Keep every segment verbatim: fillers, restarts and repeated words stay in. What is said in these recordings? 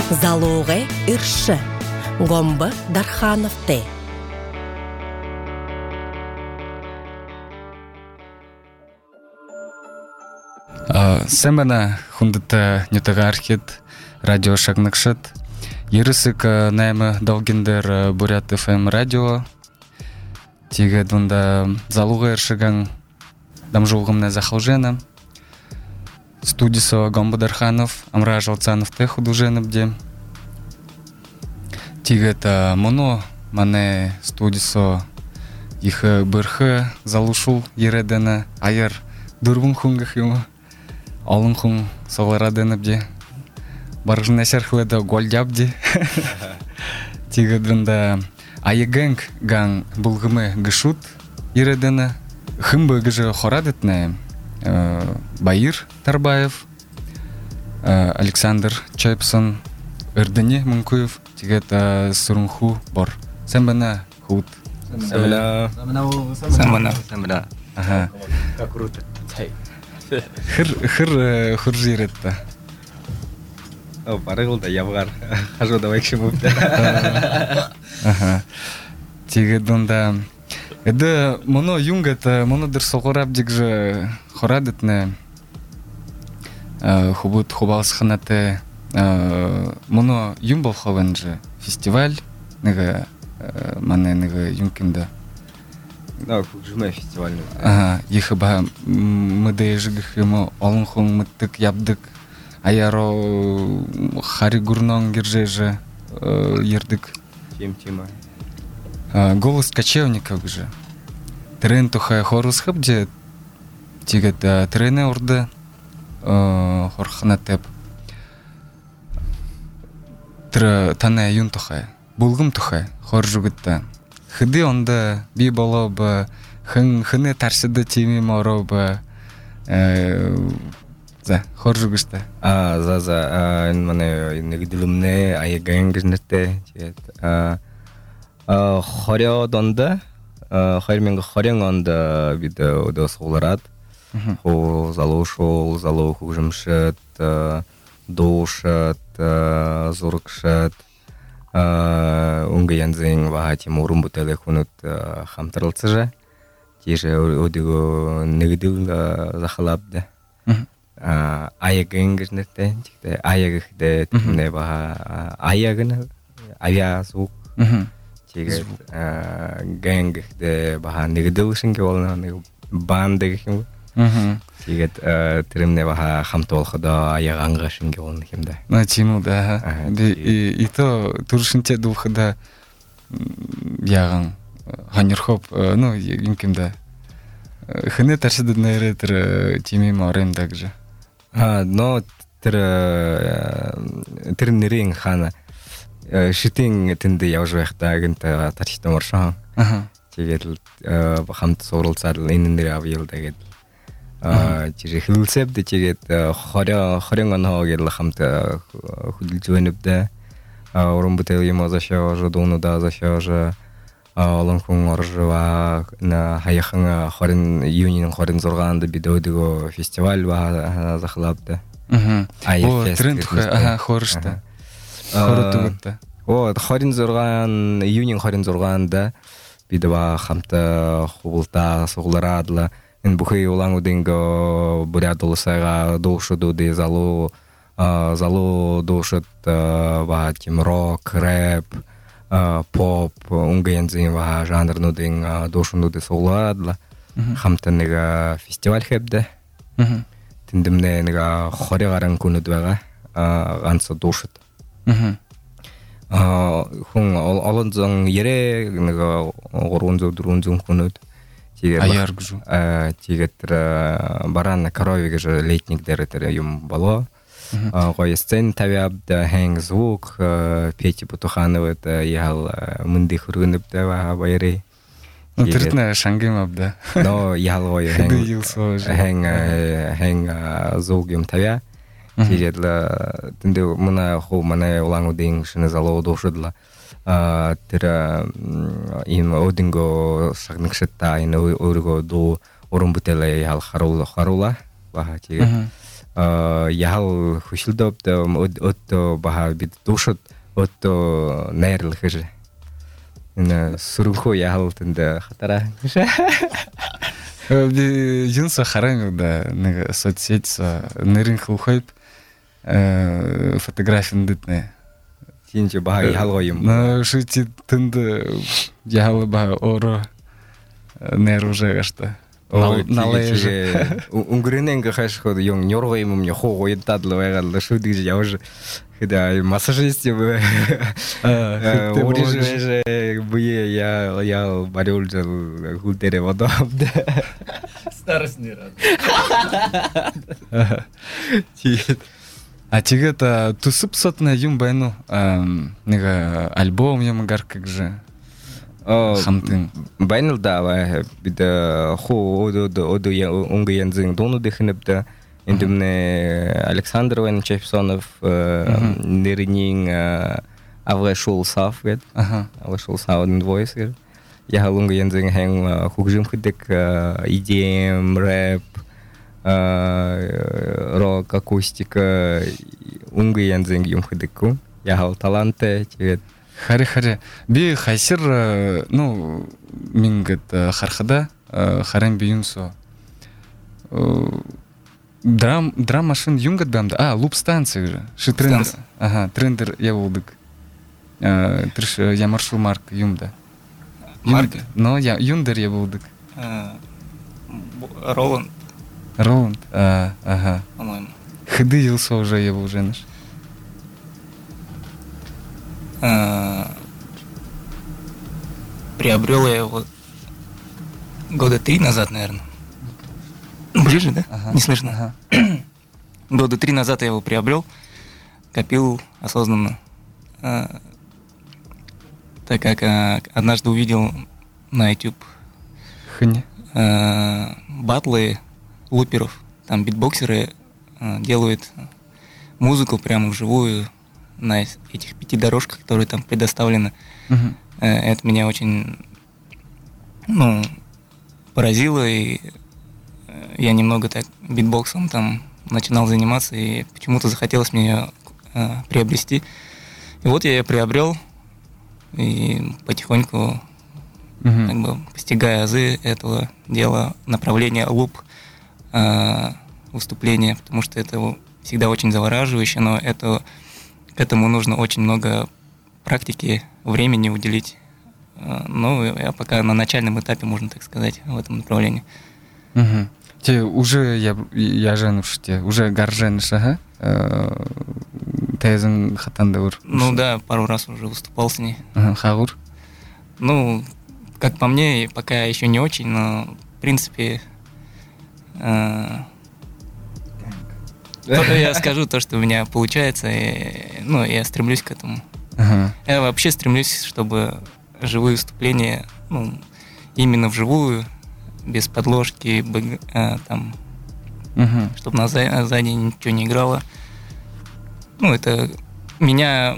Залоғай үрші. Гомбы Дархановты. Сэмбана хундыта нютагархит радио шагныкшыт. Ерысык наймы долгиндер Бурят эф эм радио. Тиге дунда залуға ершіган дамжулғымна захалжена. Студисо Гомбы Дарханов, Амра Жалцанов те худуженыбде. Тиге та моно мане студисо их бырхы залушул ередені айыр дурбун хунгах ему. Алын хун соғлараденыбде. Барғын әсерхледі голдябде. Тиге дунда айыгэнг ган булгымы гышут ередені. Хымбы гыжы хорадетне Баир Тарбаев, Александр Чайпсон, Эрдени Мункуев, тигет Сурунху Бор. Сэмбана худ. Сэмбана. Сэмбана. Сэмбана. Ага. Как круто. Хыр хыр хуржиретта. О, парыл да явгар. Хажу давай к чему. Ага. Тигет дунда Эді мұны юнгет, мұны дыр соғырап дегжі хорадетне хубут хубалсханаты мұны юм бол ховенжі фестиваль неге мане неге юмкинда. Да, хужуме фестивальный. Ага, ехаба мыды ежігіх ему олын хуң мыттык ябдык аяро хари гурнон гержежі ердік. Тем тема. Голос кочевников же. Трен тухай хорус хабде. Тигет трене орды хорханатеп. Тр тане юн тухай. Булгым тухай хор жугытта. Хыды онда би боло ба хын хыны тарсыды теми моро ба за хор жугышта. А за за мане негдилумне айгангнете. А хорёдонда хорменг хорёнгонда видео досоларат хо залошол залох хужымшат дошат зоркшат унгянзен вахати мурум бутелехунут хамтарлцыжа тиже одиго негдил захалабда аягенгнете тикте аягде не ба аягна авиасук тигет гэнг де баха нэгдэлшинге болна нэг банд гэх юм. Тигет тэрэмнэ баха хамтолхода аягангашинге болна хэмдэ. На чиму да. И и то туршинте дулхода яган ханерхоп ну юмкимда. Хэнэ тарсыды нэрэ тэр тими морем также. А но тэр тэр нэрийн хана шитинг тэнди явж байхдаа гэнт тархитай моршоо. Аха. Тэгээд хамт суралцаад энэ нэр авъял тэгээд аа жишээ хэлсэвд тэгээд хорё хорён оноо гэл хамт хөдөлж өнөвдө. Аа уран бүтээл юм азашаа жодонуда азашаа олон хүн оржва на хаяхан хорин юунийн хорин зургаанд бид өдөгөө фестиваль ба захлаабда. Аха. Оо тренд аха хоршта. Хоротугта. Оо хорин зургаан июнийн хорин зургаанда бид ба хамта хуулта суглараадла энэ бүхий улаангуудынго Бурят улсайга доошудуди залуу залуу доошот ба тим рок, рэп, поп, унгэнзин ба жанрнуудын доошунуди суглаадла хамта нэг фестиваль хэвдэ. Тэндэмнэ нэг хорё гаран күнүүд байгаа ганц доошот. Аа хүн олон зан ярэ нэг гурван зуун дөрвөн зуун хүнүүд тэгээд аяар гэж аа тэгээд баран коровиг гэж лейтник дээр тэр юм болоо. Аа гоё сцен тавиабда хэнг звук Пети Бутухановд ял мөнди хөргөнөбдэ баярэ. Тэрнэ шангимабда. Но ял гоё хэнг хэнг звук юм тавиа. Тэгээд тэндээ мана хоо манай улаангуудын шинэ залуу дуушдла тэр ийм одинго сагнагштай энэ өөргөө дуу уран бүтээлээ ял харуул харуула баа тэгээд ял хушилдоп да отто баха бит душот отто найрл хэж на сурхо ял тэнда хатара би юнса харам да нэг соцсеть са нэрин хухайп фотографин дитне тинче баха ялго юм на шити тэнд ял ба оро нэр уже гашта належе унгриненга хашход юм нёрго юм мне хого яддадлы байгалла шудыг явж когда массажисте вы уже бые я я барюлжал гултере водобда старость не рад. А тигета тусып сотна юм байну нега альбом юм гар как же хамтын байнал да бида хо одо одо я унга янзын дону дехнепта индемне Александр Ван Чепсонов нернин аврешул сафвет аврешул сауден войс я халунга янзын хэн хугжим хидек идеям рэп рок акустика унга янзын юм хидеку я хал таланте тивет хари хари би хайсир ну мингет хархада харам биюнсо драм драм машин юнгат бамда а луп станция же ши трендер ага трендер я волдык триш я маршрут марк юмда Марк но я юндер я волдык Роланд Роланд ага по-моему хды елсо уже я уже наш приобрел я его года три назад, наверное. Ближе, да? Ага. Не слышно? Ага. Года три назад я его приобрел, копил осознанно. А, так как а, однажды увидел на YouTube Хни. а, батлы луперов. Там битбоксеры а, делают музыку прямо вживую на этих пяти дорожках, которые там предоставлены. Uh-huh. Это меня очень, ну, поразило, и я немного так битбоксом там начинал заниматься, и почему-то захотелось мне ее э, приобрести. И вот я ее приобрел, и потихоньку, uh-huh. как бы, постигая азы этого дела, направления луп э, выступления, потому что это всегда очень завораживающе, но это к этому нужно очень много практики, времени уделить. Ну, я пока на начальном этапе, можно так сказать, в этом направлении. Угу. Те уже я я женуш те уже гарженш, ага. Тезен хатандаур. Ну да, пару раз уже выступал с ней. Ага, хаур. Ну, как по мне, пока еще не очень, но в принципе. Я скажу то, что у меня получается, и, ну, я стремлюсь к этому. Uh-huh. Я вообще стремлюсь, чтобы живые выступления, ну, именно вживую, без подложки, бэг, а, там, uh-huh. чтобы на за- сзади ничего не играло. Ну, это меня,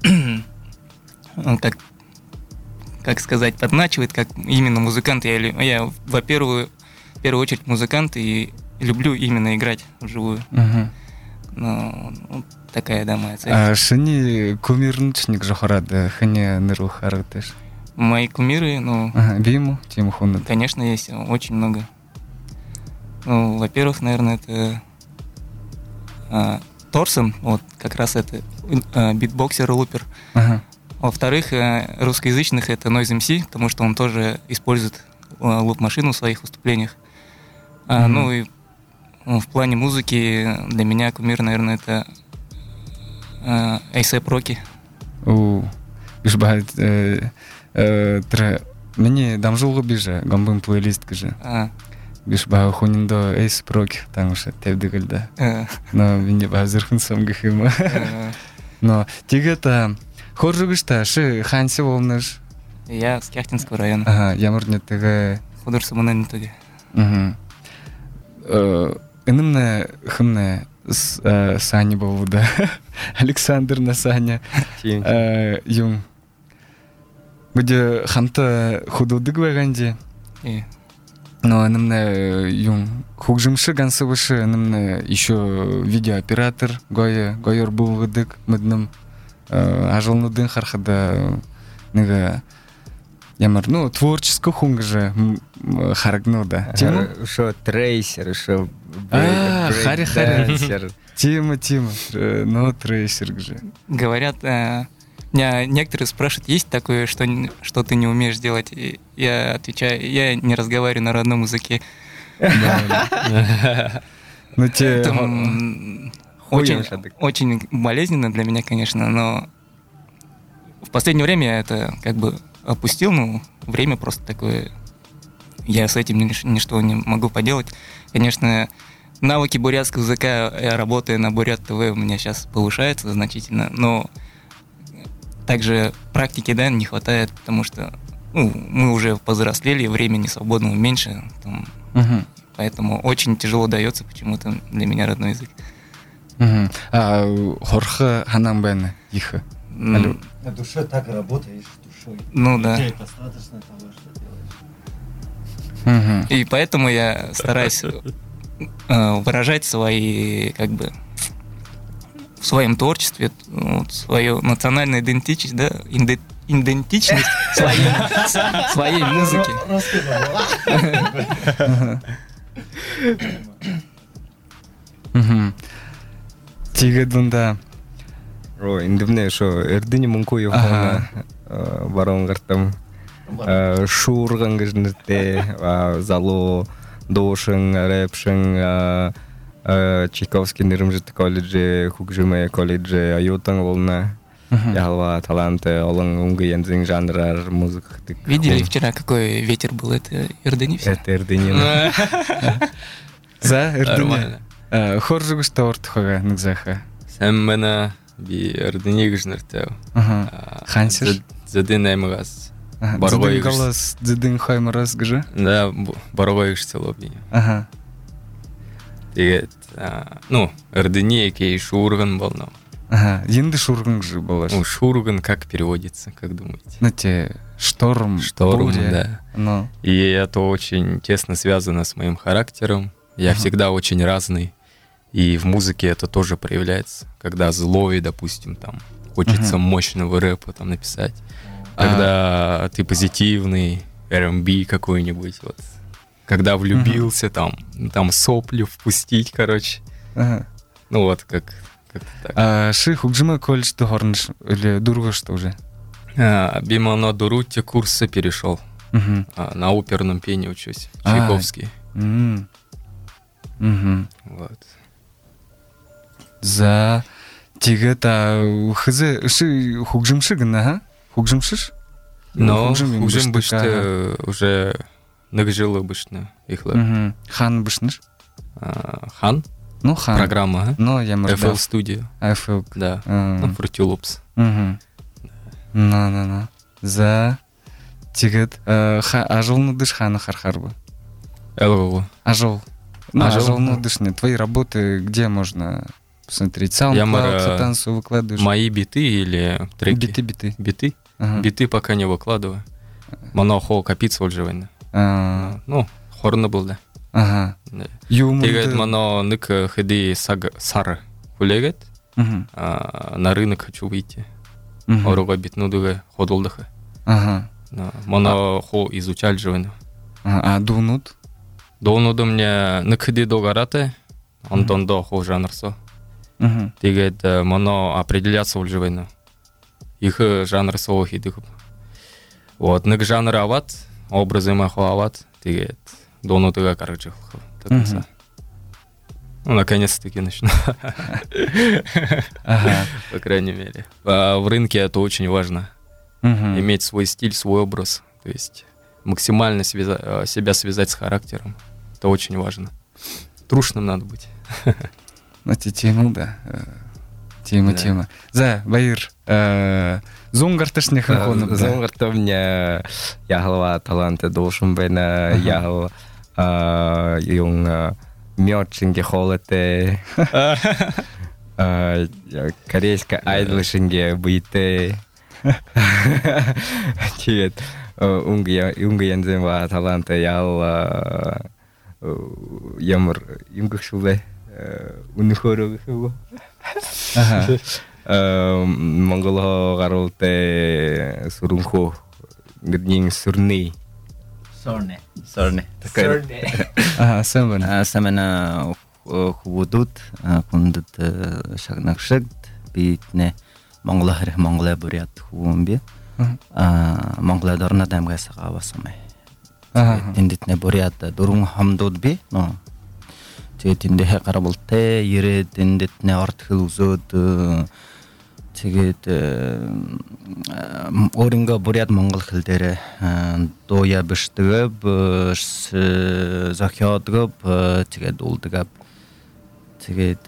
как, как сказать, подначивает, как именно музыкант. Я, я во-первых, в первую очередь музыкант и люблю именно играть вживую. Uh-huh. Ну, ну, такая, да, моя цель. А шини кумирничник жохарады, хани ныру харатыш. Мои кумиры, ну... Ага, биму, тему хунат. Конечно, есть, очень много. Ну, во-первых, наверное, это а, Торсон, вот, как раз это а, битбоксер и лупер. Ага. Во-вторых, а, русскоязычных это Noise эм си, потому что он тоже использует а, луп-машину в своих выступлениях. А, mm-hmm. Ну, и в плане музыки для меня кумир, наверное, это A$эй$эй Rocky. О, биш бахат тра мне дамжулго биже гамбын плейлист каже. А. Биш бахат хуниндо A$эй$эй Rocky таңыша тевдигилда. Но мне базырхын самгыхыма. Но тигета хоржугышта ши ханси болныш. Я с Кяхтинского района. Ага, ямурнетеге художественный. Угу. Инымна хымна Сани был, да. Александр на Саня. Юм. Где хамта худудык ваганди. Но намна юм хугжимши гансывышы намна еще видеооператор гоя гойор был выдык мыдным ажылнудын хархада нега ямар ну творческий хунг же харагну да. Тема шо трейсер, шо хари хари. Тема тема, ну трейсер же. Говорят, меня некоторые спрашивают, есть такое, что, что ты не умеешь делать? И я отвечаю, я не разговариваю на родном языке. Ну те очень, очень болезненно для меня, конечно, но в последнее время я это как бы опустил, ну, время просто такое, я с этим ничто не могу поделать. Конечно, навыки бурятского языка, я работаю на Бурят ТВ, у меня сейчас повышается значительно, но также практики, да, не хватает, потому что ну, мы уже повзрослели, времени свободного меньше, там, угу. Поэтому очень тяжело дается почему-то для меня родной язык. Угу. А хорха ханамбена их. Mm. На душе так и работаешь, душой. Ну да. Тебе достаточно того, что делаешь. Угу. И поэтому я стараюсь выражать свои, как бы, в своем творчестве, вот, свою национальную идентичность, да, иде, идентичность своей, своей музыки. Тигедунда. Ро, индивне шо эрдини мункуев бана баронгартам шурган гжнерте зало дошин рэпшин Чайковский нырымжит колледже хугжиме колледже аютан волна ялва таланты олон унга янзин жанрар музыка. Видели вчера, какой ветер был? Это Эрдени все? Это Эрдени. За Эрдени. Хоржугуш таортхага нукзаха. Сэммэна би Эрдени гжнертеу. Хансер. Задын аймагас. Баргой голос задын хаймарас гжа? Да, баргой гштелоби. Ага. Тэгээд ну Эрдени кей шурган волна. Ага, енді шурган гжи балаш. Ну шурган как переводится, как думаете? Ну те шторм, шторм, буря. Да. Но. И это очень тесно связано с моим характером. Я ага. всегда очень разный. И в музыке это тоже проявляется. Когда злой, допустим, там хочется ага. мощного рэпа там написать. Когда а... ты позитивный, эр эм би какой-нибудь вот. Когда влюбился, ага. там, там сопли впустить, короче. Ага. Ну вот, как, как так. А ши хугжима колледж ты горниш или дургаш тоже? А, Бимано Дурутти курсы перешел. Угу. А, на оперном пении учусь. Чайковский. Угу. Угу. Вот. За тигета хз ши хугжимши гна, ха? Хугжимшиш? Но хугжим бышты уже нагжило бышны ихлар. Угу. Хан бышныш? Хан? Ну, хан. Программа, ну, я эф эл Studio. эф эл. Да. Ну, Fruity Loops. Угу. Ну, ну, ну. За тигет ажолну дыш хана хархарба. Элгу. Ажол. Ну, ажолну дышни. Твои работы где можно посмотреть? SoundCloud, танцу выкладываешь? Мои биты или треки? Биты, биты. Биты? Биты пока не выкладываю. Моно хо капица ольжевайна. Ну, хорно был, да. Ага. Тегет мано нык хэди сары хулегет. На рынок хочу выйти. Орога битнудуга ходолдыха. Ага. Мано хо изучаль живайна. А дунут? Донуду мне нык хэди догарате. Антон до хо жанрсо. Тегет мано определяться ольжевайна. Их жанр со хидык. Вот нык жанр ават, образы махо ават. Тегет донутыга карачых. Ну, наконец-таки начну. Ага. По крайней мере. А в рынке это очень важно. Иметь свой стиль, свой образ. То есть максимально связа- себя связать с характером. Это очень важно. Трушным надо быть. Ну, тема, да. Тема, тема. За, Баир, зонгартышны ханхоны. Зонгарта у меня ягла таланты должен быть на ягл yung мёрчинге холоте. Корейская айдлшинге быйте. Тигет Унге унге янзен ва таланта ял ямар юмгшуле унхорог хөө. Аха. Монгол гаруултай сүрэнхөө нэгний сүрний Сорне. Сорне. Аха, сэмэн. А самана худут кундут шагнакшык битне монголар монгола бурят хумби. А монгола дорна дамга сага басмай. Аха. Эндитне бурят дурун хамдуд би, но тэгээд эндэ гарабултай ирээд эндитне ортхил үзөөд тэгээд өөрөнгө бурят монгол хэл дээр дууя бишдэг зохиодог тэгээд уулдаг тэгээд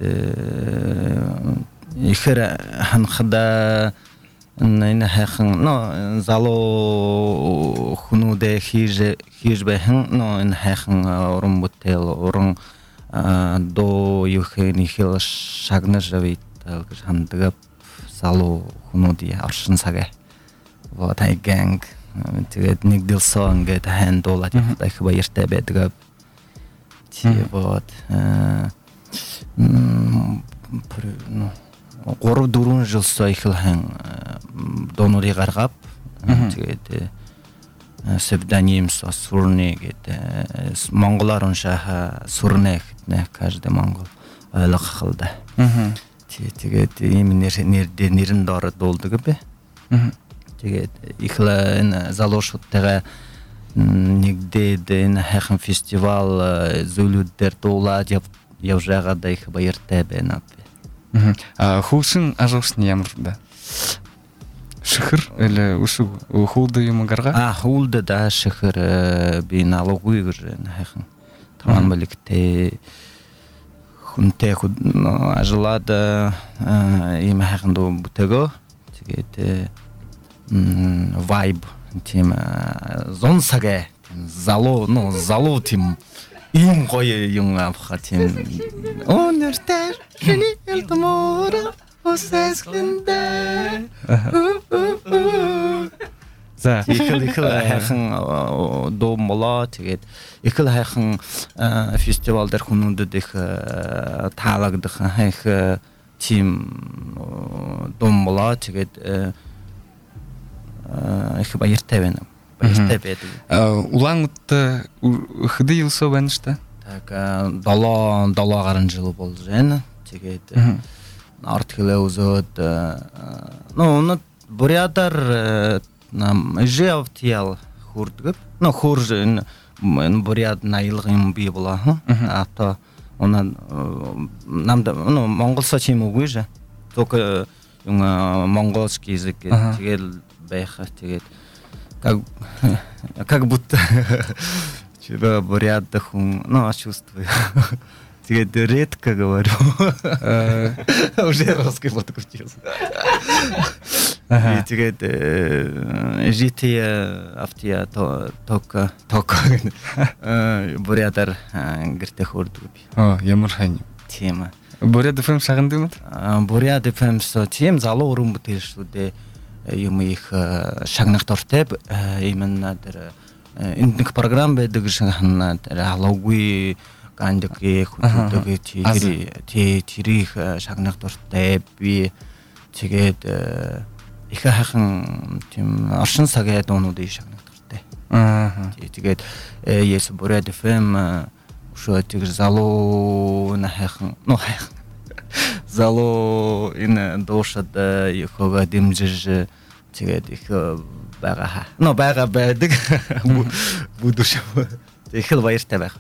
ихэр ханхада энэ хайхан но залуу хүнүүдэ хийж хийж бэхэн но энэ хайхан уран бүтээл уран дуу юхэн ихэл шагнаж авит гэж хандаг залуу хүнүүдийн оршин цагаа вот ай ганг тэгээд нэг дэлсэн ингээд хандуулаад их баяртай байдаг. Тий вот ну гурав дөрвөн жил сая хан донорыг гаргав. Тэгээд псевдоним Сурны гэдэг монголоор уншаа Сурнэ гэдэг каждый монгол ойлгох хэлдэ. Тэгээд ийм нэр нэр нэрэн доор дуулдаг бэ. Тэгээд их энэ залуучуудтайгаа нэгдээд энэ хайхан фестивал зүйлүүдээр дуулаад явж байгаад их баяртай байна. А хүүсэн ажуулсан ямар да? Шихэр или үсэг хуулд юм гарга? А хуулд да шихэр би налоггүй гэж хайхан таван балигтэй хүнтэй ажлаад ийм хайхан дуу бүтээгөө тэгээд vibe тийм зон сагэ залуу ну залуу тийм ийм гоё юм авах тийм өнөртөр хэний элдмор осэсгэндэ за ихэл ихэл хайхан дуу молоо тэгээд ихэл хайхан фестивал дээр хүмүүдэд их таалагдах хайх тийм дуу молоо тэгээд их баяртай байна. Баяртай байдаг. Улаангууд хэдэн жил суу байна штэ? Так долоо долоо гаруй жил болж байна. Тэгээд орт хэлээ үзөөд ну нот бурядар нам жевтял хурдгып. Ну хурж энэ буряд наилга юм би була. Ата она нам ну монголсо чим үгүй же. Только юм монгольский язык тэгэл байха тэгээд как как будто тебя бурят хүн ну чувствую тэгээд редко говорю уже русский подключился и тэгээд жития автия то только только бурятар гэртэ хурдаг би оо ямар хань тема бурят эф эм шагндаг юм бурят эф эм со тийм залуу өрөн бүтээл шүү дээ юм их шагнах дуртай именно тэр энд нэг програм байдаг шахна тэр алуугүй гандаг хөтөлдөг тий тэрих шагнах дуртай би тэгээд их хайхан тийм оршин цагаа дуунуудыг шагнах дуртай. Аа тий тэгээд yes бурят эф эм шоо тэр залуу на хайхан ну хайхан залуу энэ дуушад ихога дэмжиж тэгээд их байгаа. Но байгаа байдаг. Будуш. Их баяртай байх.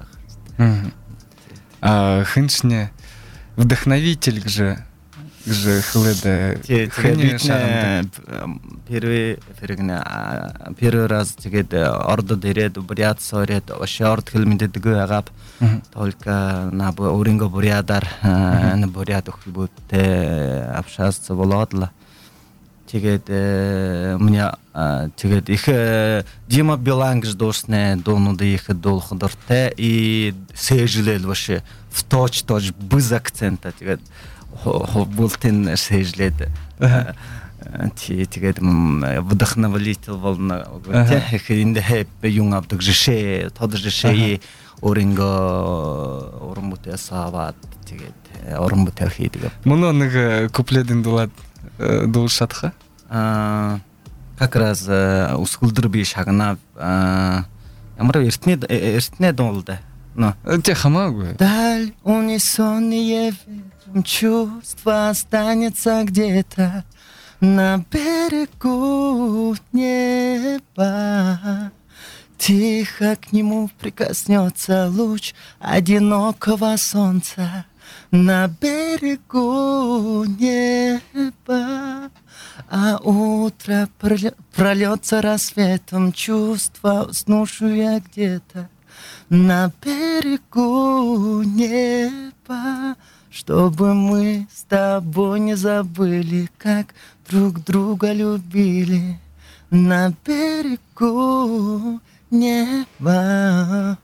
А хинчне вдохновитель же же хледа. Тэгээд первый ферэгнэ первый раз тэгээд ордод ирээд бурят соред ошорд хэлмэдэг байгаад только на өрөнгө бурядар на бурят хөлбөттэй общаться болоод л тэгээд мне тэгээд их Дима Билан гэж дуусна дуунууд их дуулах дуртай и сэжлэл вообще в точь-точь без акцента тэгээд бултын сэжлээд Ти тэгээд вдохновитель на тех инде хэп юнгап дэг жишээ тодор жишээ өөрөнгө уран бүтээл саваад тэгээд уран бүтээл хийдэг. Мөн нэг куплетын дулаад дуулж чадах аа как раз өсгөлдөр би шагнаа ямар эртний эртний дуулда. Но тэ хамаагүй. Даль унисонные чувства останется где-то на берегу неба. Тихо к нему прикоснется луч одинокого солнца на берегу неба. А утро прольется рассветом, чувства уснувшие где-то на берегу неба. Чтобы мы с тобой не забыли, как друг друга любили на берегу неба.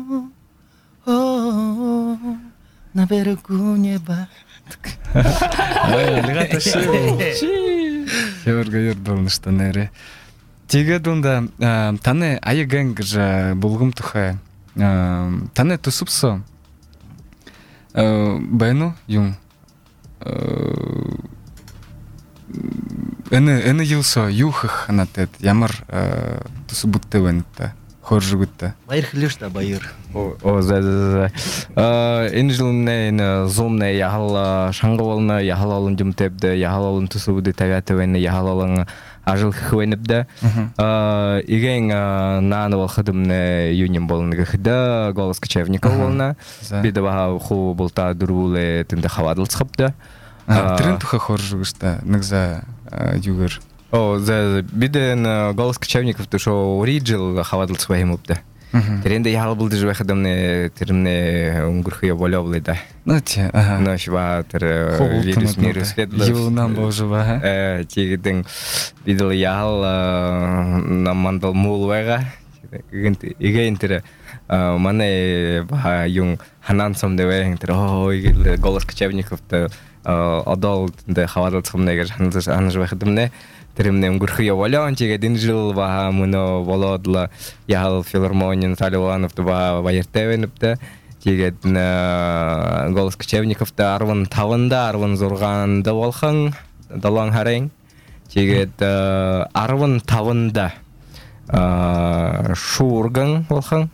О, на берегу неба. Легата Хевэрга ярдуулнаштай нэрэ. Тэгээд унда таны аягаан гэж булгам тухай таны тусупсан байна юм энэ энэ юусо юухах надад ямар тусбуттэй байна та хоржгутта Баяр хэлээ шүү дээ баяр. О за за. Аа энэ жилнээ энэ зумнээ яхал шангуулна яхал олон жимтэбдэ яхал олон тусбуд тавиат байна яхал олон ажил хвэнэбдэ. Аа igen наан волхадымнэ юним болно гэхдэ голос кочевников болно. Бид баха ху болта дөрвүүлээ тэндэ хаваадалцхапдэ. Тэрэн тухай хоржгушта нэг за югэр О, за бидэн голос кочевников то шо оригинал хаваадалцх баймубдэ. Тэрэндээ яхал болдож байхадамнэ тэрнээ өнгөрхөө боловлээ да. Ну тий аа. Нашва тэр вирус мирус юу нам божва. Э тийгдэн бидэл яхал намандал муулвага. Igen тэр манай ба юм ханан сомдээ тэр оо голос кочевников то одол дэ хаваадалцхмнэ гэж ханаж ханаж байхадамнэ. Тэрэмнэ өнгөрхөө яваалаа тэгээд энэ жил ба мөнө болоодла яхал филармонийн Талиуанов ба баяртай байнапта тэгээд голос кочевников та арван таванда арван зургаанда болхон долоон харин тэгээд арван таванда шуурган болхон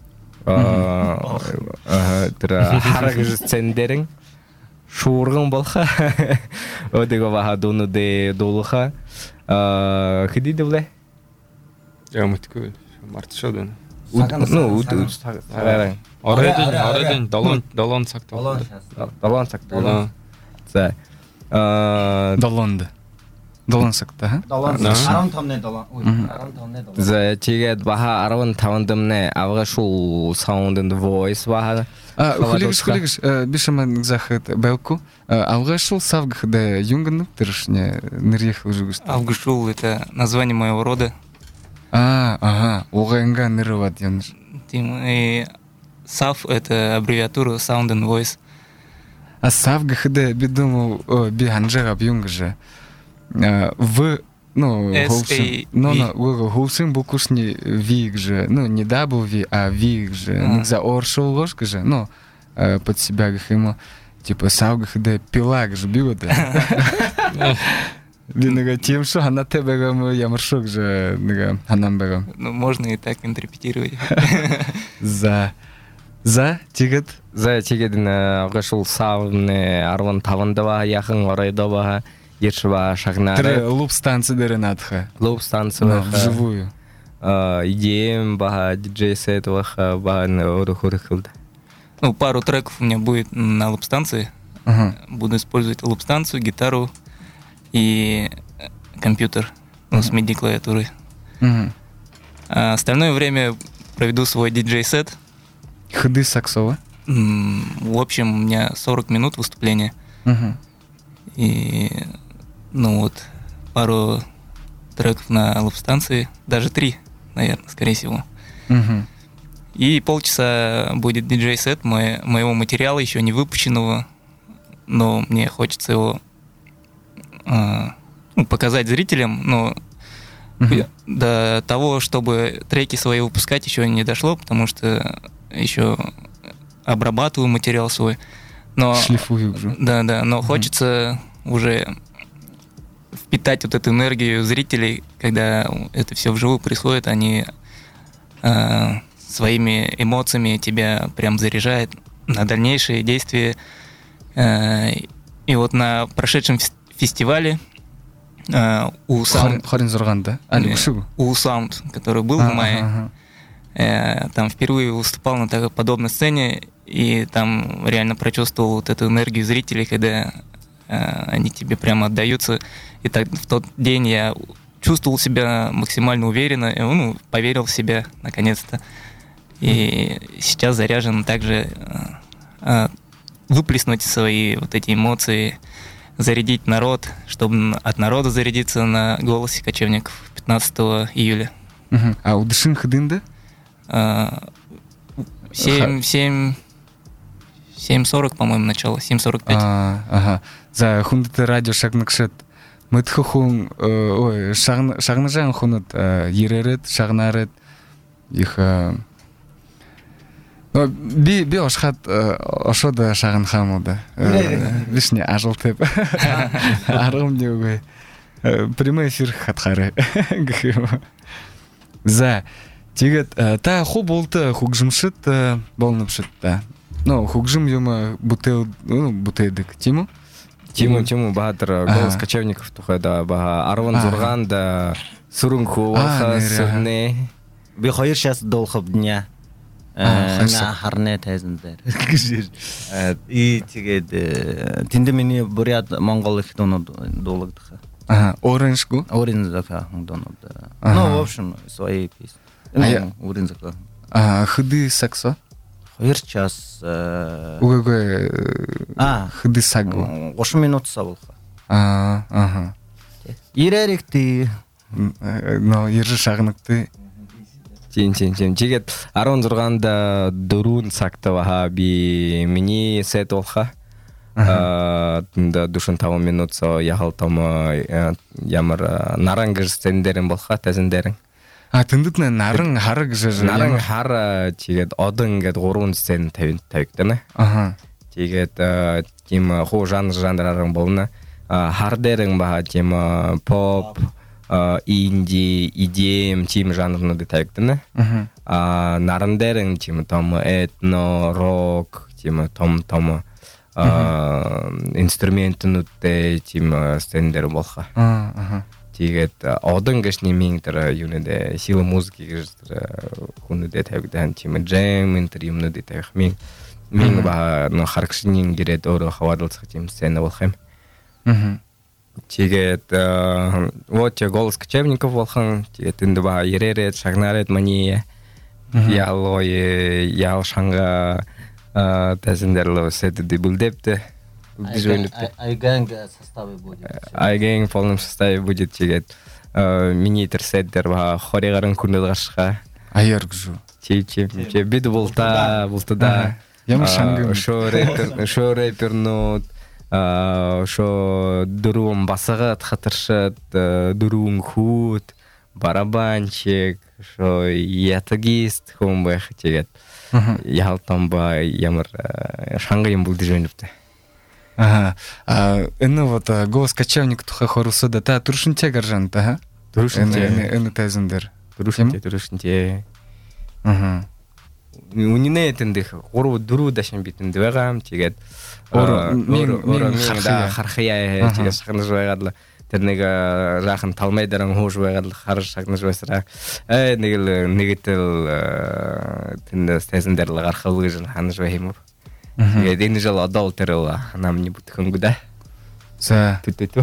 тэр харагж цэндэрэн шуурган болха одего ба дуну де дулха а хидидвле Я мэдгүй март шоудэн. Ну цагаараа Оройдын оройдын долоон цагт долоон цагт за а долоонд долоон цагта арван тавны долоон. Ой, арван тавны долоон. за тэгээд баха арван тавандамнэ авгашул sound and voice баха хүлэгш хүлэгш бишман захад байку авгашул савгах да юнгэн тэршне нэрих үжигс. Авгашул — это название моего рода. А, ага, угэнга нэрвад юм. И сав — это аббревиатура sound and voice. А савгах да би думал би ханжага юнгжа. В ну холсин но на холсин букушни виг же, ну не W, а виг же. Не за оршол ложка же, ну под себя гах ему типа савгах да пилаг же била да. Бинага тем, что она тебе гам ямаршок же нага ханам бегам. Ну можно и так интерпретировать. За за тигет за тигет на авгашул савны арван тавандава яхан орайдова Ешва шагнары. Три луп-станции деренатха. Луп-станция вживую. Идеем баха диджей-сет ваха баха урухурихилда. Ну, пару треков у меня будет на луп-станции. Uh-huh. Буду использовать луп-станцию, гитару и компьютер, ну, uh-huh. с миди-клавиатурой. Uh-huh. А остальное время проведу свой диджей-сет. Ходы саксова? В общем, у меня сорок минут выступления. Uh-huh. И, ну вот, пару треков на луп-станции, даже три, наверное, скорее всего. Uh-huh. И полчаса будет диджей-сет мо- моего материала, еще не выпущенного, но мне хочется его э, ну, показать зрителям, но Мгм. до того, чтобы треки свои выпускать, еще не дошло, потому что еще обрабатываю материал свой. Но, Шлифую уже. да, да, но хочется уже впитать вот эту энергию зрителей, когда это все вживую происходит, они э, своими эмоциями тебя прям заряжают на дальнейшие действия. Э, и вот на прошедшем фес- фестивале э, у Sound, Харин Зурган, да? Али Не. Ушигу? у Sound, который был А, в мае, ага, э, там впервые выступал на такой подобной сцене, и там реально прочувствовал вот эту энергию зрителей, когда э, они тебе прямо отдаются. И так, в тот день я чувствовал себя максимально уверенно, и, ну, поверил в себя наконец-то. И сейчас заряжен также э, э, выплеснуть свои вот эти эмоции, зарядить народ, чтобы от народа зарядиться на голосе кочевников пятнадцатого июля. Мгм. А удышин хыдында? А, семь, семь, семь сорок, по-моему, начало, семь сорок пять. А, ага. За хундыты радио шагныкшет. Мытхы хун, э, ой, шагны- шагныжан хунут э, еререт, шагнарет. Их... э, ну, би би ошхат э, ошо да шагын хаму да. Э, Вишне ажыл теп. Арғым не ой. Э, Прямой эфир хатхары. За тегет э, та ху болты хугжымшыт э, болныпшыт да. Ну, хугжым юма бутел, ну, бутедик. Тиму? Тиму Тиму баатыр Ага. голос кочевников тухайда баха Арван Ага. Зурган да Сурунху А, Ваха нейре, ага. Сырне. Би хоёр шас долхов дня. Аа, хайрсаг. На харне тайзандар. И тэгээд тэнд миний буряд монгол их донод дуулагдах. Ага, оранжгу. Оринзака донод. Ага. Ну, в общем, свои песни. А я- Ну, Оринзака. А, хыды саксо. Хоёр час э, Угой А. хыды сагу. тридцать минут савулха. А, ага. Ирерикти. М, э, Но ержи шагныкты. Тин тин тин. Тигет Арван Зурган да Дурун сакта баха би мини сет олха. А, да душын тавы минут со яхал там э, ямар э, нарангыр стендерин болха тазендерин. А, тындытны нарын харыг жыжы. Наран хар тигет одын гэд гурван стен тавин тавиктана. Ага. Тэгээд э, тийм э, хуу жанр жанраран болно. Э, Хардерэн баха тийм э, поп, э, инди, и ди эм тийм жанрнууд тавигдана. Мгм. А нарандерэн тийм том этно, рок, тийм том том э, инструментнуудтэй тийм э, стендер болха. А, ага. Тэгээд э, одон гэш нэмийн тэр юунэдэ сила музыки гэж тэр хүнэдэ тавигдан тийм джем энэ юмнууд тавих мин мин ба но харагшнын гэрээд өөрөө хаваалцах тийм сцена болох юм. Мгм. Тэгээд э, вот я голос кочевников болхон тэгээд энд ба ярээд шагнараад мани ялой ял шанга тазендерло сэтэди булдепте бүлдэжөнөпте Айганг составы будет. айгэн полном составе будет тэгээд э, мини терсеттер ба хоригарын күнэл гашха Аяр гжу. чи чи чи бид булта бултада Ямар шангын. шо рэпер шо рэпернууд а шо дурум басагат хатаршат дурум хут барабанчик шо ятагист хомбах тэгээд ял там ба ямар шанга юм бүлдэжөнөпте. Ага. А, энэ вот а, голос кочевник тухай хорусу да та туршинче гаржан та. Туршинче. Энэ энэ тайзендер. Туршинте туршинте. Ага. Үнинэтэндэх гурав дөрөв дашин битэнд байгаа. Тэгээд Ороо, мин- ороо мин хархая. хархая Аха. тэгээд шахнаж байгаад л тэр нэг жаахан талмайдаран хууш байгаад л хар шахнаж байсараа э нэг л нэгтэл тэндээс тайзан дээр л гарахв гэж ханаж бай юм. Тэгээд энэ жил одоо л тэр намны бүтгэнгүү да. За. Түтэтүү.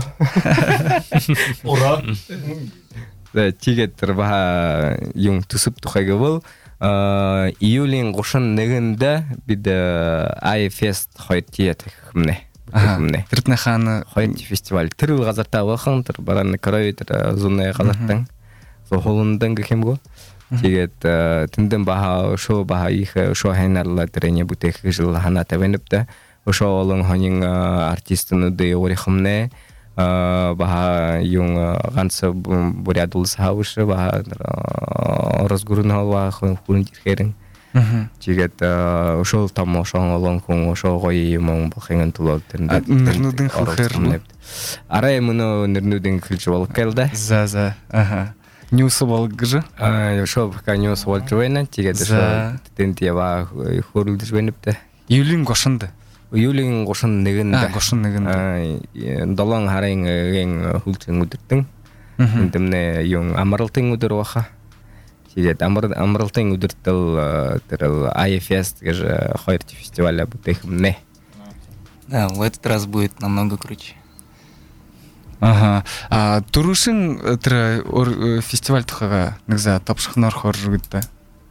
Ура. Тэгээд тэр ба юм төсөв тухайг бол а июлийн гушин нэгэндэ бид iFest хоёртие тахмнэ. Бүтгэмнэ. Тэрдний хаана Хоёрт фестиваль тэр газартаа бахан тэр баран крой тэр зуны газартан зохолондан гэх юмгоо. Тэгээд тэндэн баха шоу баха их шоу хайнарлаа тэрний бүтээх жил хана тавэнэптэй. Шоу олон хонин артистнууд өөрийнхөмнэ а баха yung ганца бурядул саушы ба разгурун хава хун жирхерин жигет ошол там ошол олон кун ошол гой мон бохен тулол тенде нернудын хухер арай муну нернудын кылчы болуп келди за за ага ньюс болгжы ошол пока ньюс болжуена жигет ошол тентева хорулдуш бенипте юлин гошунда юлин гошун негенде гошун негенде долон харин ген хулчын үдүртүн эндемне юн амралтын үдүр ваха жигет амралтын үдүртүл терел айфест гаже хайрти фестиваля бутехмне. Да, в этот раз будет намного круче. Ага. А турушин тра фестиваль тухага негза тапшыхнар хоржугутта.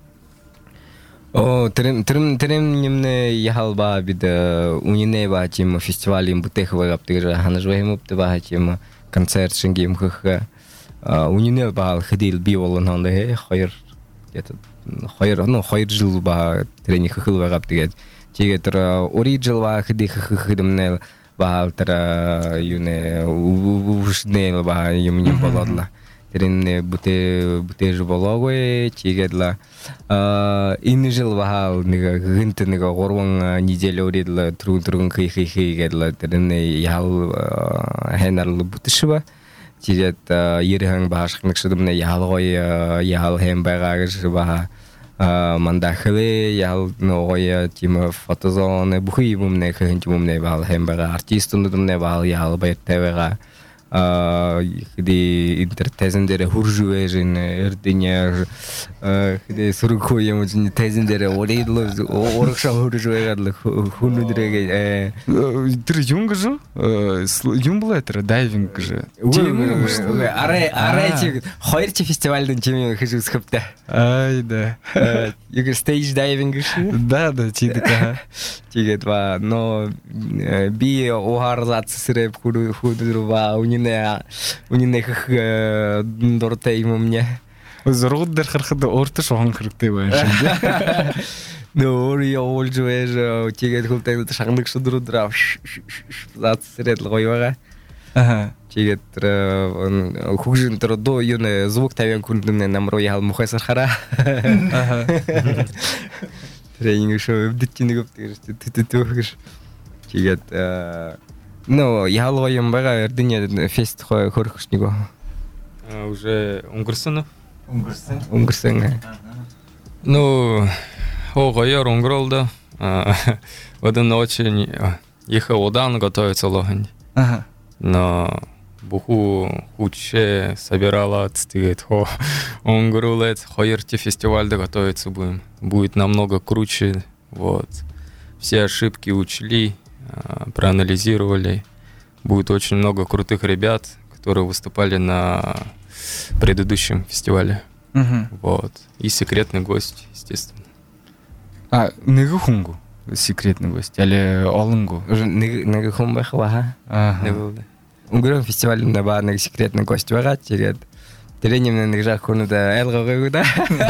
О, терем терем терем немне яхалба бид унине ба чим фестивалим бутехва гаптыгы ханажваймупты ба чим концерт шингим хх унине ба ходил би болон анда хайр где-то хайр ну хайр жил ба тренинг ххыл ба гаптыгы жигетер оригинал ба ходи ххдымне ба тра юне ушне ба юмне болодла терен буте буте жбологой чигедла ин жил ба нега гынты нега горван неделя оридла трун трун хи хи хи гедла терен ял хенарл бутышба жигет ерхан башкыныкшыдымне ялгой ял хем багаж ба мандахле ял ноя тима фотозоны бухи мумне хэнчмумне бал хем бага артистундумне бал ял байтевага ди интертезендере хуржуэжин эрдиня ди сурукуем жин тезендере орейдло орокша хуржуэгадлы хунудреге тир юнгжу юмблетер дайвинг же аре аре хайрти фестивальдын чеми хижу скапта ай да юг стейдж дайвинг да да чидика тиге два но би огарзат среп худу худурва унине унине хх дорте им мне зургуд дер хырхыды орты шохан кырыкты байшында но ори олжуэж тиге хултай шагындык шудурудра зат срет лгойвага ага тиге хужин тродо юне звук тавен кундне намро ял мухасар хара ага тренинг шо бдитинг гоптер тититогш тиге ну, я ловим бага эрдине фест хорхшниго. Уже Унгурсынов. Унгурсын. Унгурсын. Ну, о, гайер унгролда. В один очень ехал удан готовиться логань. Ага. Но буху хуче собирала отстигает. Хо, унгрулет, хайерти фестиваль готовиться будем. Будет намного круче. Вот. Все ошибки учли. Проанализировали. Будет очень много крутых ребят, которые выступали на предыдущем фестивале. Угу. Вот. И секретный гость, естественно. А, негухунгу секретный гость, или олунгу? Негухумба хваха. Ага. Унгуром фестиваль на барный секретный гость варат, терет. Теренемне негжах кунуда элгогуда.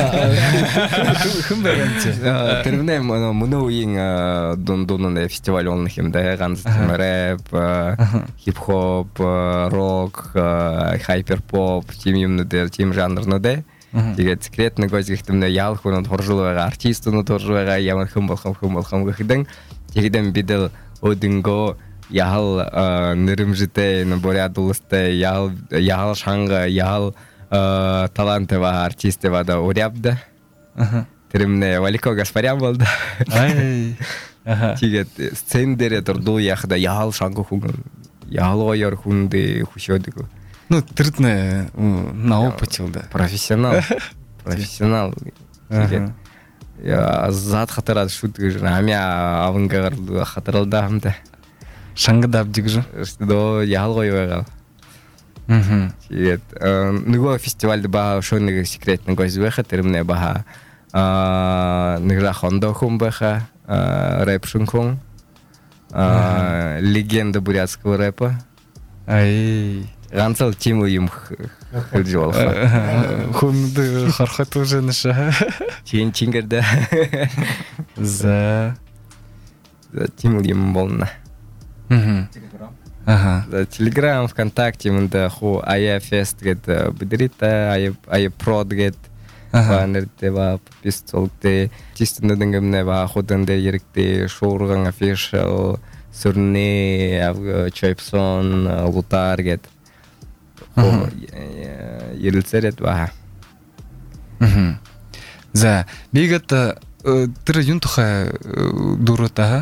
Хумбаганче. Терне моно муноин дондонне фестиваль он химда ганц рэп, хип-хоп, рок, хайпер-поп, тимимне дер тим жанрно де. Тэгээд секретный гость гихтэмне ял хунод хоржулага артистуну торжулага ямар хумбал хум хумбал хум гихдэн. Тэгэдэм бидэл одинго ял нэрэмжтэй нборядулстэй ял ял шанга ял талантева артистева да урябда. Теремне Валико Гаспарян болду. Ай. Ага. Тигет сцендере турду яхда ял шангу хун ял ойор хунды хушодыгу. Ну, трудно на опыте, да. Профессионал. Профессионал. Тигет. Я зат хатарат шутгы жана амя авангар хатаралдамда. Шангадап дигжу. До ял ойвагал. Мгм. Тигет. Нөгөө фестивальд ба шоныг секретный гость баха теремне баха нэгра хондо хум баха рэп шункун легенда бурятского рэпа. Ай. Ганцал тиму им хылжол. Хунды хархат уже наша. Чин чингерда. За тиму им болна. Мгм. Ага. Телеграм, ВКонтакте, мында ху ая фест гет бидрита, ая ая прод гет. Банерте ба пистолте, чистно денгемне ба ходенде еректе шоурган офишал, сурне, чайпсон, лутар гет. Ерилцерет ба. За, бигата тыры юн туха дурута,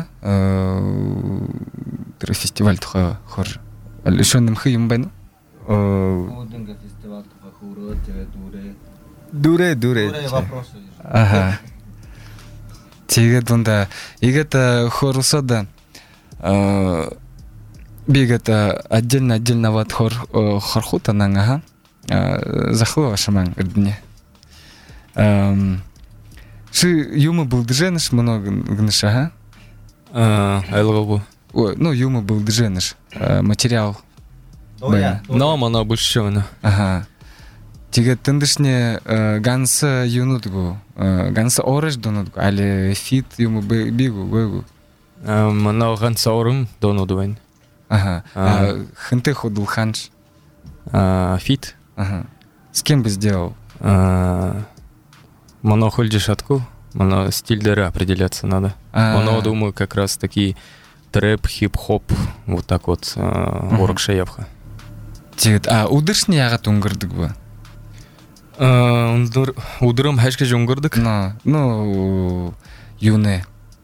тыры фестиваль туха хор. Лишённым хы юм байна? Одинга фестиваль туха хуру, тебе дуре. Дуре, дуре. Дуре вопросы. Ага. Тэгээд бунда игата хорусода бигата отдельно отдельно вот хор хорхута нанга захлова шаман эрдне. Эм Ши юма был дженыш много гныша, А, айлгобу. ой, ну юма был дженыш, материал. Доя. Но мана большевна. Ага. Тэгээд тэндишне ганса юнутгу, ганса ореш донутгу, али фит юма бигу гойгу. Мана гансаурым донудвайн. Ага. Хэнтэй ходул ханш. Фит. Ага. С кем бы сделал? Мано хольди шатку, мано стиль дыры определяться надо. Мано, думаю, как раз таки трэп, хип-хоп, вот так вот, орок шаявха. Тэгээд а удыршны ягат унгырдык бы? Удырым хашка жонгырдык. Но, ну, юне.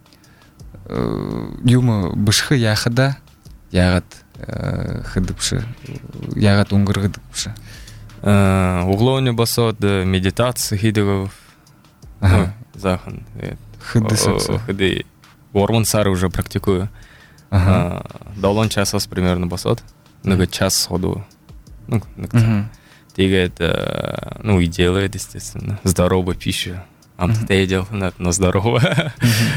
Юма бышхы яхада, ягат хыдыпшы, ягат унгыргыдыпшы. Угловне басот, медитация хидыгов. Ага. Захан. Хыды сапсы. Хыды. Орман сары уже практикую. Ага. Долон часов примерно басот. Много час сходу. Ну, тигает, ну и делает, естественно. Здоровая пища. Амтедел, но здорово.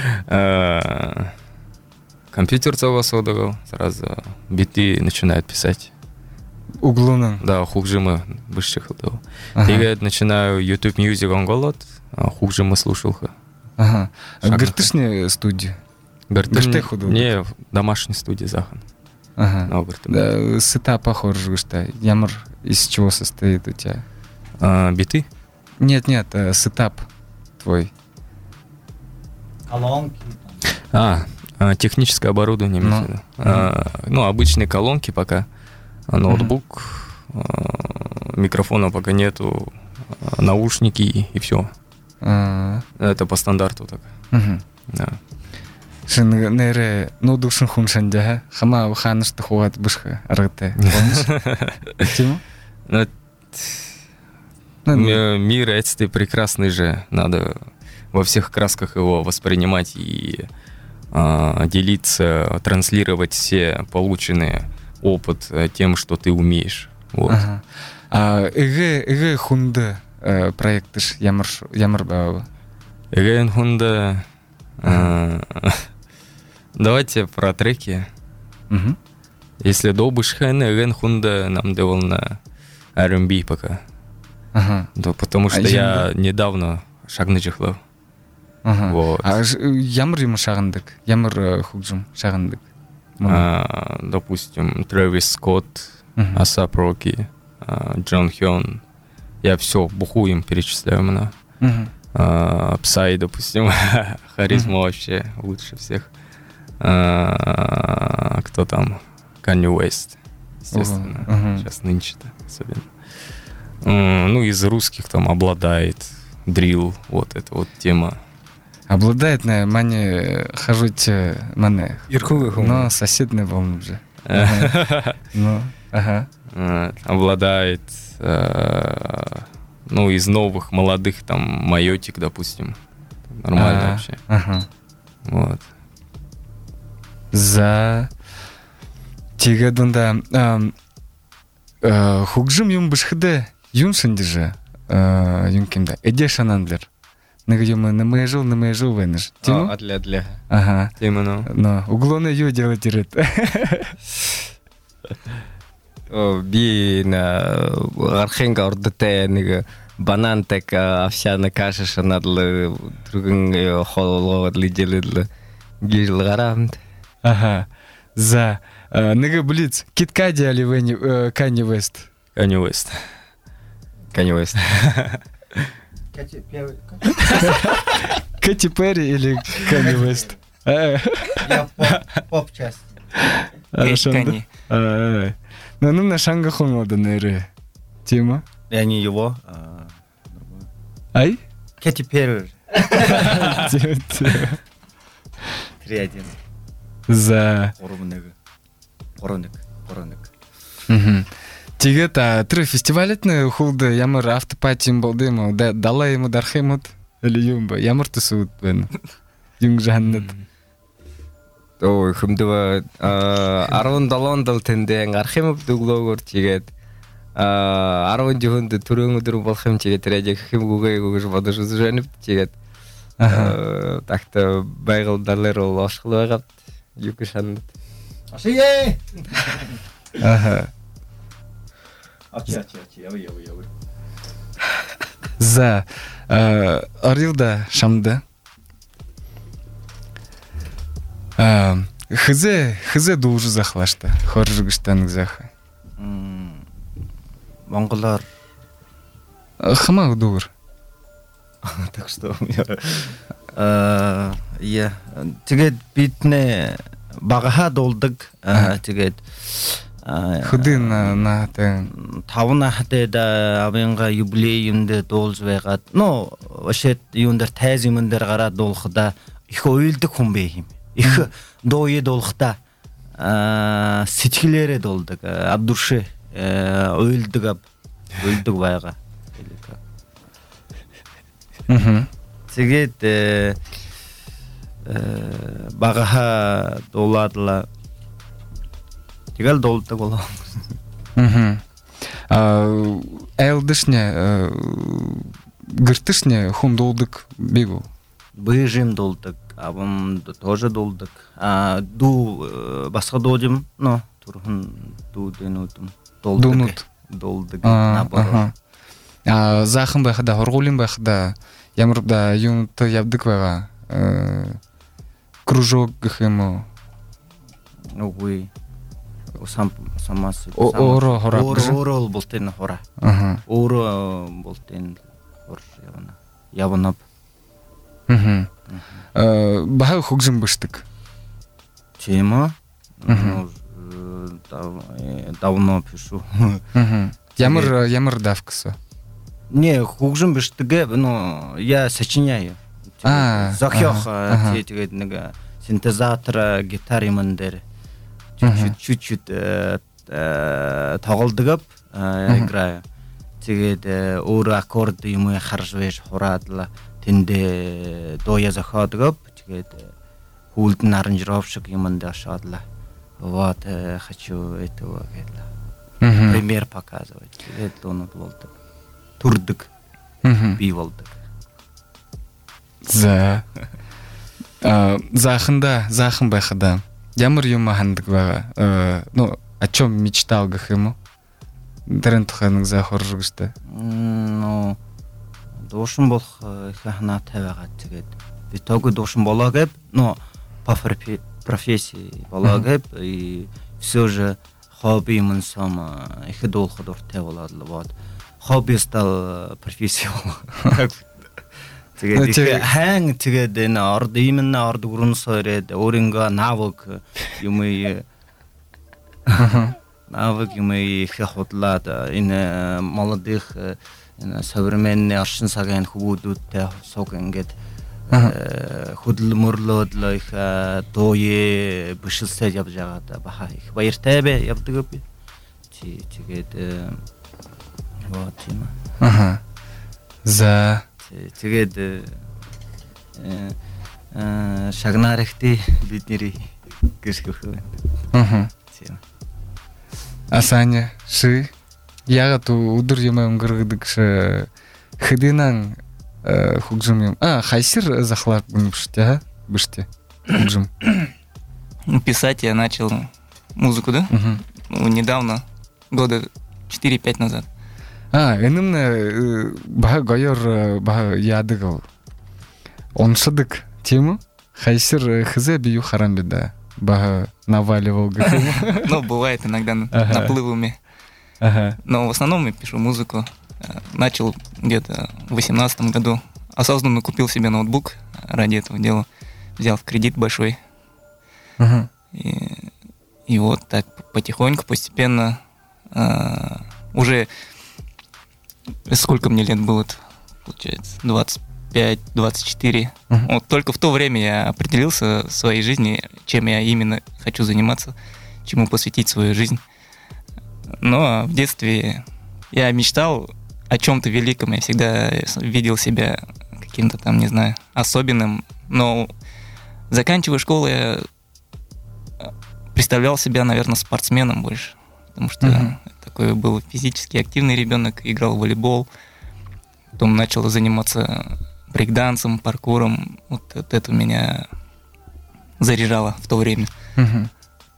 Компьютер целого содовал. Сразу биты начинает писать. Углунан. Да, хуже быстрее ходил. Тигает, начинаю YouTube Music он голод. Хуже мы слушал. Ага. Гыртышне студии? Гырты ходил? Не, домашней студии Захан. Ага. Да, сета похоже, что ямр из чего состоит у тебя? А, биты? Нет, нет, сетап твой. Колонки. А, техническое оборудование. Ну, ну. А, ну, обычные колонки пока. Ноутбук, mm-hmm. микрофона пока нету, наушники и все. Uh-huh. Это по стандарту так. Uh-huh. Да. Шин нере ноутбукшин хуншан да, хама ханш тхуат бышха аргате. Почему? Мир этот прекрасный же, надо во всех красках его воспринимать и а, делиться, транслировать все полученные опыт тем, что ты умеешь. Вот. Ага. А эге эге хунда проект ж ямар ямар бау. Эге хунда. Давайте про треки. Угу. Если добышхан, эге хунда нам делал на ар энд би пока. Ага. Да, потому что а я жинда? Недавно шагны жихлав. Ага. Вот. А ямар ему шагындык? Ямар хугжум шагындык? А, допустим, Трэвис Скотт, uh-huh. Асап Роки, а, Джон Хён. Я все буху им перечисляю именно. Uh-huh. А, Псай, допустим, харизма uh-huh. вообще лучше всех. А, кто там? Канье Уэст, естественно. Uh-huh. Сейчас нынче-то особенно. А, ну, из русских там обладает дрил, вот эта вот тема. Обладает на мане хожуть мане. Но соседний волн уже. Ну, ага. Обладает, ну, из новых, молодых, там, Майотик, допустим. Нормально вообще. Ага. Вот. За... Тига дунда... Хугжим юм бышхыды юм шындыжы. Юм кемда. Эде шанандлер. Нагадёмы на моя жил, на моя жил вынеш. Тему? А, для, для. Ага. Тему, ну. Но углоны ю делать ирет. Би на архенга ордете нега банан так овсяная каша шанадлы другын холло лиделы гил гарамт. Ага. За Неге Блиц, Кит Кади или Канни Вест? Канни Уэст. Канни Уэст. Кэти Перри или Канни Вест? Я поп-часть. Канни. Ну, ну, на шанга хумода нere. Тима? Я не его. Ай? Кэти Перри. три один. За... Оромнег. Оронек. Оронек. Тиге та три фестивалетне хулды ямар автопатим болды ма дала ему дархимут или юмба ямар тусут бен юнг жаннат. Ой, хумдува арон далондал тенден архимов дуглогор тиget арон жунд түрөң өдөр болхым тиget радик химгугай гугуш бодош үзөнүп тиget такта байгылдарлар ол ашкылы кап юкышан. Ашие. Аха. Ачи ачи ачи яви яви яви. За арилда шамда. Хызе хызе дуулжу захлашты. Хоржугуштан заха. Монголар Хама дуур. Так что э я тэгээд биднэ багаха дуулдаг тэгээд Худын наатэ тавна хатэда авинга юбилеймдэ дуулж байгаад но өшөт юундар тайз юмдар гараад дуулахда их уйлдаг хүн бэ юм. Их дууе дуулахта а сэтгэлээрээ дуулдаг. Абдуршэ уйлдаг аб уйлдаг байга. Мм. Тэгээд э багаха дуулаадла тэгэл дуулдаг болоо. Мм. А элдэшне гэртэшне хүн дуулдаг бигу. Быжим дуулдаг, абам тоже дуулдаг. А ду басқа доодим, но турхан ду денутум дуулдаг. Дуулдаг наоборот. А захан байхада хоргуулин байхада ямар да юмт явдаг байгаа. Кружок гэх юм уу? Үгүй. Сам самаас Оро хороо. Оро болтын хороо. Аха. Оро болтын хор явна. Явна. Мм. Э бага хөгжим бишдэг. Тема. Ну давно пишу. Мм. Ямар ямар давкасы? Не, хөгжим бишдэг, но я сочиняю. А, Захёх тэгээд нэг синтезатор, гитар юм дээр чуть-чуть тоглодог играю. Тэгээд өөр аккорд юм харж байж хураадла тэндээ дууя зохиодог. Тэгээд хүүлдэн аранжировщик юм дээр шаадла. Вот хочу этого гэдэг. Пример показывать. Тэгээд дунууд болдог. Түрдэг. Би болдог. За а захында захан байхада ямар юм хандаг байгаа. Э ну о чем мечтал гэх юм уу? Тэрэн тухай нэг заахор гэжтэй. Ну дуушин болох их ханаатай байгаа. Тэгээд би тоог дуушин болоо гэв. Но по профессии болоо гэв. И всё же хобби юм сам их дуулах дуртай болоод л бод. Хобби стал профессией. Тэгээд хан тэгээд энэ орд именно орд гүрэнсээрээ өөрөнгөө навык юм ээ навык юм ээ их худлаад энэ молодых энэ современный орчин цагийн хүмүүсттэй суг ингээд хөдөлмөрлөөд л их дууе бишэлсэж явж байгаа да баха их баяртай бай явдаг би. Чи тэгээд вот юм. Аха. За тэгээд э э шагнаархтээ бидний гэрхөх байна. Аха. Асаня ши ягт өдөр юм өнгөргөдөг хэдинан хөгжим юм. А хайсир захлаар гүнвштэй биштэй хөгжим. Писать я начал музыку, да? Ну, недавно, года четыре-пять назад. А, энэм бага гоёр бага яадаг. Онсадаг тийм үү? Хайсир хэзээ бию харан бida. бага наваливал гаху. Ну, бывает иногда Ага. наплывами. Ага. Но в основном я пишу музыку. Э, Начал где-то в восемнадцатом году. Осознанно купил себе ноутбук ради этого дела. Взял в кредит большой. Ага. И, и вот так потихоньку, постепенно. э, Уже сколько мне лет было, получается, двадцать пять двадцать четыре. Мгм. Вот только в то время я определился в своей жизни, чем я именно хочу заниматься, чему посвятить свою жизнь. Но в детстве я мечтал о чем-то великом, я всегда видел себя каким-то там, не знаю, особенным. Но заканчивая школу, я представлял себя, наверное, спортсменом больше, потому что Мгм. такой был физически активный ребенок, играл в волейбол, потом начал заниматься брейкдансом, паркуром. Вот, вот это меня заряжало в то время. Мгм.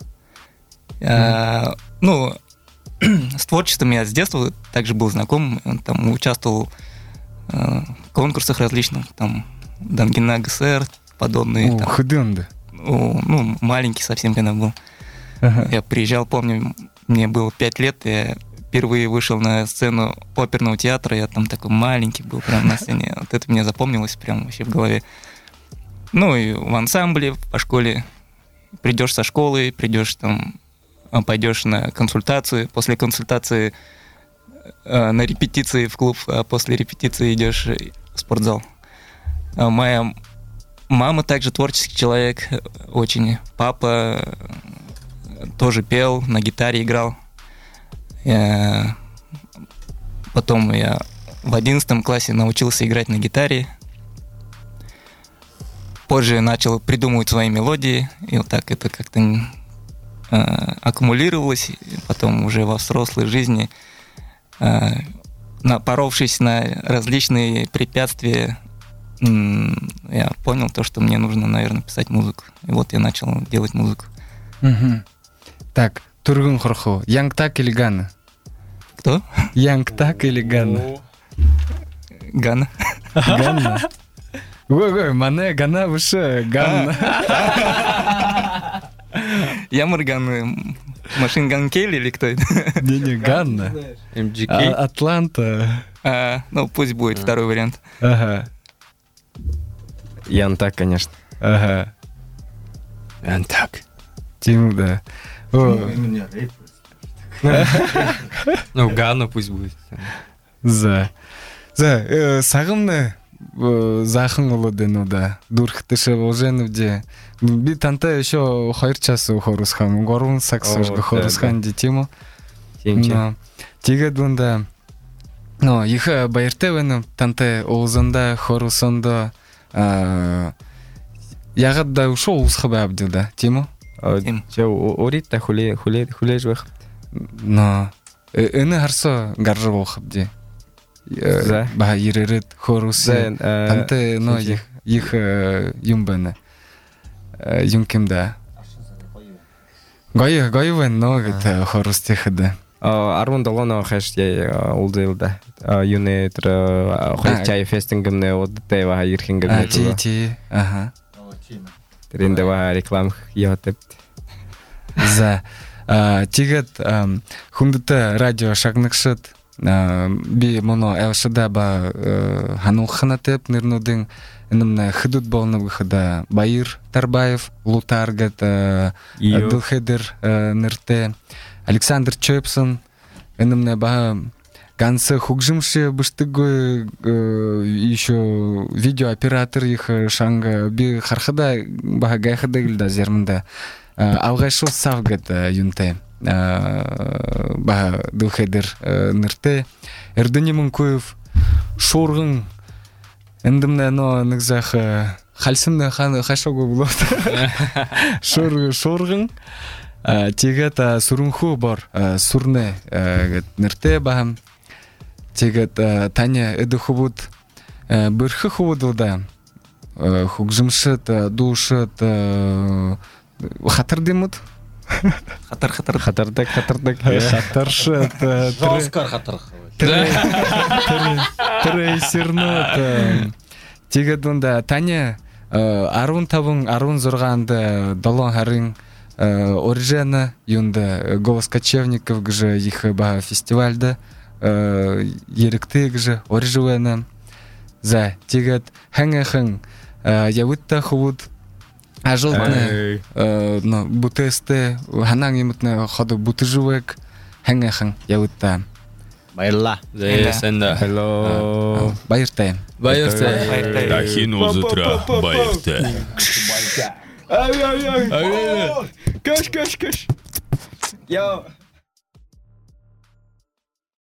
А, ну, с творчеством я с детства также был знаком, там участвовал э, в конкурсах различных, там Дангина ГСР, подобные. О, там, худым-да. о, ну, маленький совсем когда был. Ага. Я приезжал, помню, мне было пять лет, я впервые вышел на сцену оперного театра, я там такой маленький был прям на сцене. Вот это мне запомнилось прям вообще в голове. Ну и в ансамбле, по школе. Придешь со школы, придешь там, а, пойдешь на консультацию, после консультации э, на репетиции в клуб, а после репетиции идешь в спортзал. А моя мама также творческий человек, э, очень. Папа э, тоже пел, на гитаре играл. Я... Потом я в одиннадцатом классе научился играть на гитаре. Позже начал придумывать свои мелодии, и вот так это как-то э, аккумулировалось. И потом уже во взрослой жизни, э, напоровшись на различные препятствия, м, я понял то, что мне нужно, наверное, писать музыку. И вот я начал делать музыку. Мгм. Так, Тургун Хорхо, Янгтак или Гана? Кто? Янгтак или Гана? Гана. Ганна. Ой-ой, мане Гана выше, Ганна. Ямарган, Машин Ган Келли или кто это? Не-не, Ганна. эм джи А- кей. Атланта. А, ну, пусть будет второй вариант. Ага, Янтак, конечно. ага. Так. Тиму, да. О, Ну, Гана пусть будет. за. За, э, сағымны э, захын ұлы дену да. Дурхтышы волженов де. Би танта еще хайрчасы хорусхан. Горун саксыш О, хорусхан де тему. Теңче. Но тиге дунда. Но их байыртевені танта олзында хорусында ягадда ушо улсхабы абдил да. Тему? Тим. Че, орит та хуле хуле хуле жвах. Но эны харсо гаржы волхаб де. За. Ба иререт хорусы. За, Танте, но теңче. их их юмбаны. Юмкимда. Гайы гайвен но это хорус техда. Арван долона хэш я улдылда. Юне тра хайчай фестингэмне одтай ва А ирхингэмне. ти ти. Ага. Тренде ва реклам яатып. За тигет хундыта радио шагныкшыт би моно элшыда ба ханухханатеп нырнудың инымна хыдут болны выхода Баир Тарбаев, Лутаргет, Дылхедер нырте, Александр Чөпсон, инымна ба гансы хугжимши быштыгы еще видеооператор их шанга би хархада ба гайхада гилда зермында алгайшыл савгет юнте. Ба Дылхедер нырте. Эрдыни Мункуев шоргын эндимне но нигзах халсымны хан хашогу булот. Шор шоргын тегет сурунху бар сурне нырте бахам. Тегет Таня эдухубут бирхы хубудуда. Хугжимшыт душыт хатырдымыт. Хатар, хатар. Хатардак, хатардак. Хатаршыт. Жоскар хатар. Трейсернот. Тегет онда Таня арун табын арун зурганды долон харың Оржена, юнда голос кочевников, гже их ба фестивальда, еректы гже оржуена. За тигет хэнгэхэн явытта хувуд ажолтны но бутесте ханан юмтны ходу бутыжуек хэнгэхэн явытта. Баярлаа. Зэсэнда. Hello. Баяртай. Баяртай. Дахин уз утра баяртай. Ай ай ай. Каш каш каш. Яа.